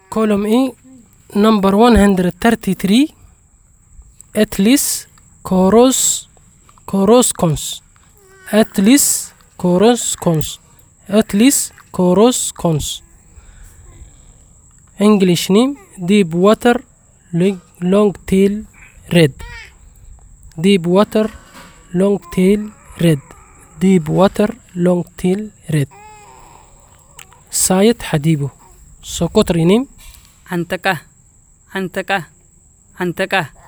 column E number 133 Atlas coruscans Atlas coruscans Atlas coruscans English name deep water long tail red deep water long tail red deep water long tail red site حديبه Socotry name Antaka.